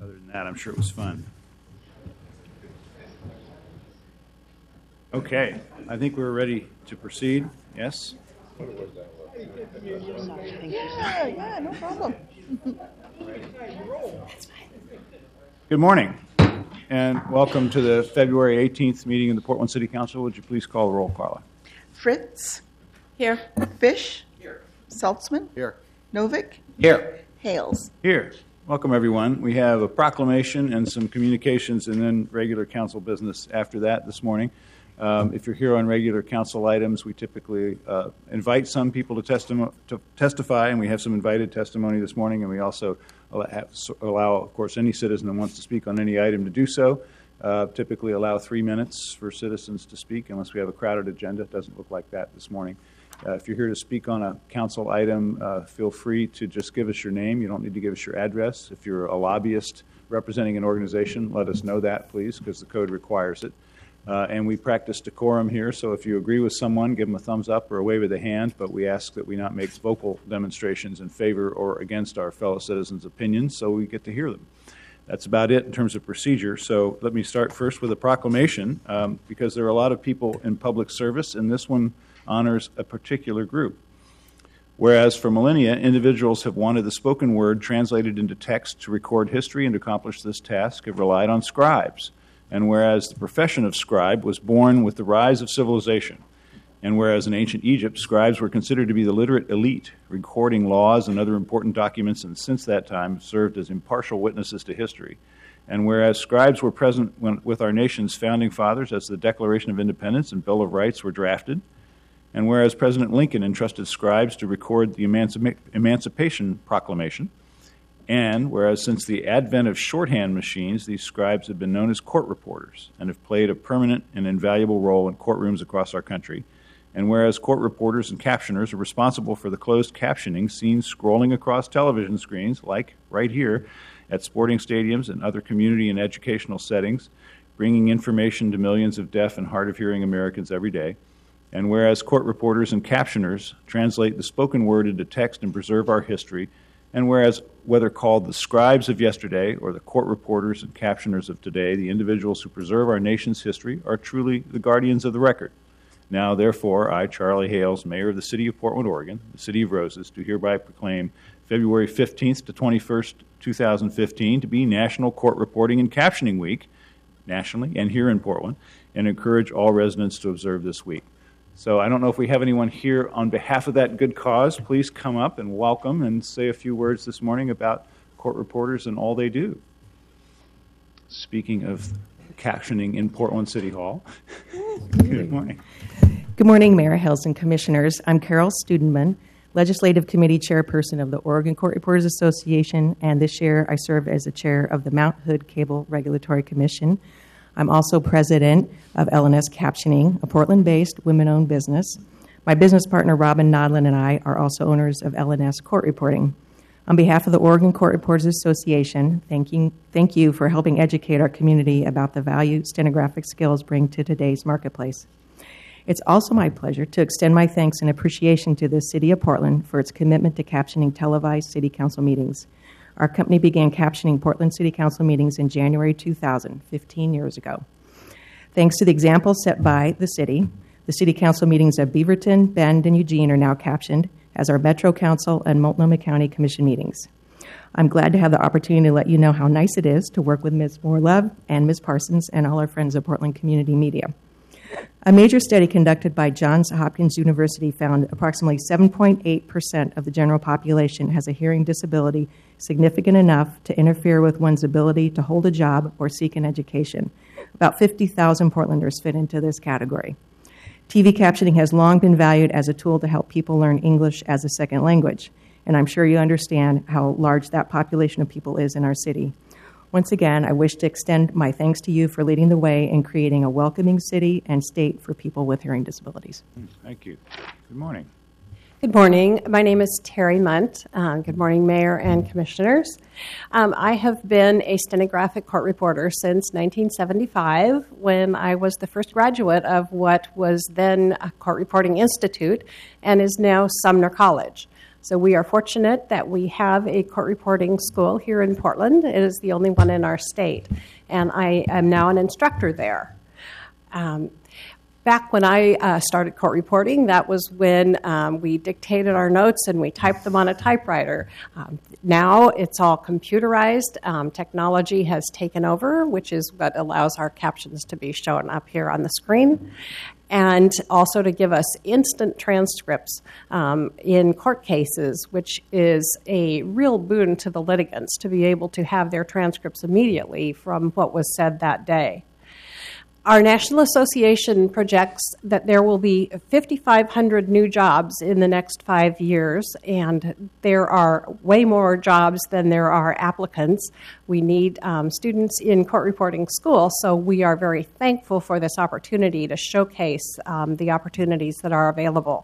Other than that, I'm sure it was fun. Okay, I think we're ready to proceed. Yes? Yeah, no problem. Good morning, and welcome to the February 18th meeting of the Portland City Council. Would you please call the roll, Carla? Fritz. Here. Fish. Here. Saltzman. Here. Novick. Here. Hales. Here. Welcome, everyone. We have a proclamation and some communications and then regular council business after that this morning. If you're here on regular council items, we typically invite some people to testify, and we have some invited testimony this morning, and we also allow, of course, any citizen that wants to speak on any item to do so. Typically allow 3 minutes for citizens to speak, unless we have a crowded agenda. It doesn't look like that this morning. If you're here to speak on a council item, feel free to just give us your name. You don't need to give us your address. If you're a lobbyist representing an organization, let us know that, please, because the code requires it. And we practice decorum here, so if you agree with someone, give them a thumbs up or a wave of the hand, but we ask that we not make vocal demonstrations in favor or against our fellow citizens' opinions, so we get to hear them. That's about it in terms of procedure. So let me start first with a proclamation, because there are a lot of people in public service, and this one honors a particular group. Whereas for millennia, individuals have wanted the spoken word translated into text to record history, and to accomplish this task have relied on scribes. And whereas the profession of scribe was born with the rise of civilization, and whereas in ancient Egypt, scribes were considered to be the literate elite, recording laws and other important documents, and since that time served as impartial witnesses to history, and whereas scribes were present with our nation's founding fathers as the Declaration of Independence and Bill of Rights were drafted, and whereas President Lincoln entrusted scribes to record the Emancipation Proclamation, and whereas since the advent of shorthand machines, these scribes have been known as court reporters and have played a permanent and invaluable role in courtrooms across our country, and whereas court reporters and captioners are responsible for the closed captioning seen scrolling across television screens, like right here, at sporting stadiums and other community and educational settings, bringing information to millions of deaf and hard-of-hearing Americans every day, and whereas court reporters and captioners translate the spoken word into text and preserve our history, and whereas, whether called the scribes of yesterday or the court reporters and captioners of today, the individuals who preserve our nation's history are truly the guardians of the record. Now, therefore, I, Charlie Hales, Mayor of the City of Portland, Oregon, the City of Roses, do hereby proclaim February 15th to 21st, 2015 to be National Court Reporting and Captioning Week, nationally and here in Portland, and encourage all residents to observe this week. So I don't know if we have anyone here on behalf of that good cause. Please come up and welcome and say a few words this morning about court reporters and all they do. Speaking of captioning in Portland City Hall, good morning. Good morning, Mayor, Hales, and Commissioners. I'm Carol Studenman, Legislative Committee Chairperson of the Oregon Court Reporters Association, and this year I serve as the chair of the Mount Hood Cable Regulatory Commission. I'm also president of LNS Captioning, a Portland-based women-owned business. My business partner, Robin Nodlin, and I are also owners of LNS Court Reporting. On behalf of the Oregon Court Reporters Association, thank you for helping educate our community about the value stenographic skills bring to today's marketplace. It's also my pleasure to extend my thanks and appreciation to the City of Portland for its commitment to captioning televised City Council meetings. Our company began captioning Portland City Council meetings in January 2000, 15 years ago. Thanks to the example set by the City Council meetings of Beaverton, Bend, and Eugene are now captioned as our Metro Council and Multnomah County Commission meetings. I'm glad to have the opportunity to let you know how nice it is to work with Ms. Moore-Love and Ms. Parsons and all our friends at Portland Community Media. A major study conducted by Johns Hopkins University found approximately 7.8% of the general population has a hearing disability significant enough to interfere with one's ability to hold a job or seek an education. About 50,000 Portlanders fit into this category. TV captioning has long been valued as a tool to help people learn English as a second language, and I'm sure you understand how large that population of people is in our city. Once again, I wish to extend my thanks to you for leading the way in creating a welcoming city and state for people with hearing disabilities. Thank you. Good morning. Good morning. My name is Terry Munt. Good morning, Mayor and Commissioners. I have been a stenographic court reporter since 1975 when I was the first graduate of what was then a Court Reporting Institute and is now Sumner College. So we are fortunate that we have a court reporting school here in Portland. It is the only one in our state, and I am now an instructor there. Back when I started court reporting, that was when we dictated our notes and we typed them on a typewriter. Now it's all computerized. Technology has taken over, which is what allows our captions to be shown up here on the screen, and also to give us instant transcripts in court cases, which is a real boon to the litigants to be able to have their transcripts immediately from what was said that day. Our National Association projects that there will be 5,500 new jobs in the next 5 years, and there are way more jobs than there are applicants. We need students in court reporting school, so we are very thankful for this opportunity to showcase the opportunities that are available.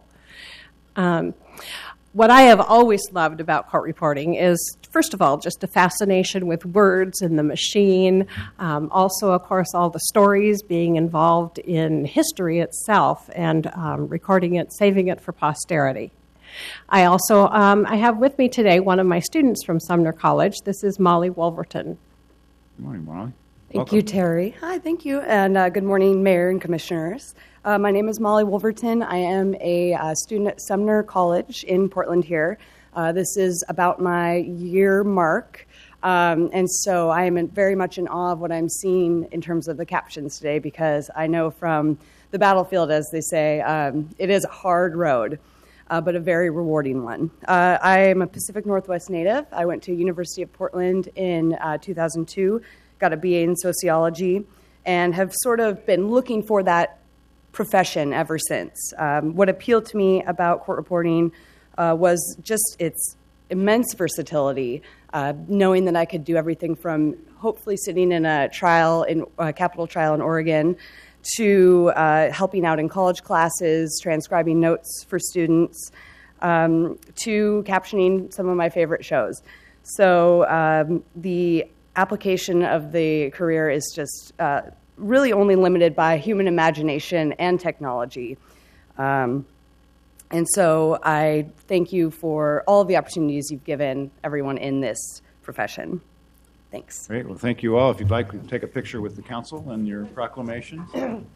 What I have always loved about court reporting is, first of all, just a fascination with words and the machine. Also, of course, all the stories, being involved in history itself and recording it, saving it for posterity. I also I have with me today one of my students from Sumner College. This is Molly Wolverton. Good morning, Molly. Thank you, Terry. Hi, thank you, and good morning, Mayor and Commissioners. My name is Molly Wolverton. I am a student at Sumner College in Portland here. This is about my year mark, and so I am very much in awe of what I'm seeing in terms of the captions today, because I know from the battlefield, as they say, it is a hard road, but a very rewarding one. I am a Pacific Northwest native. I went to University of Portland in 2002, got a BA in sociology, and have sort of been looking for that profession ever since. What appealed to me about court reporting was just its immense versatility, knowing that I could do everything from hopefully sitting in a capital trial in Oregon, to helping out in college classes, transcribing notes for students, to captioning some of my favorite shows. So the application of the career is just really only limited by human imagination and technology. And so I thank you for all of the opportunities you've given everyone in this profession. Thanks. Great. Well, thank you all. If you'd like, we can take a picture with the council and your proclamations.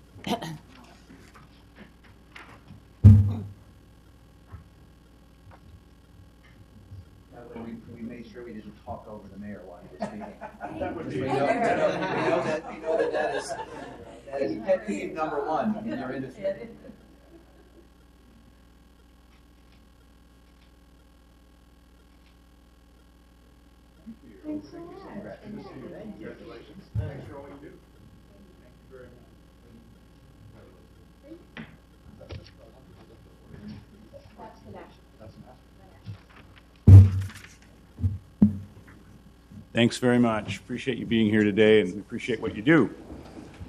We made sure we didn't talk over the mayor while he was speaking. We know that is pet peeve number one in your industry. Thanks so much. Congratulations. Thanks for all you do. Thank you very much. Thanks very much. Appreciate you being here today, and appreciate what you do.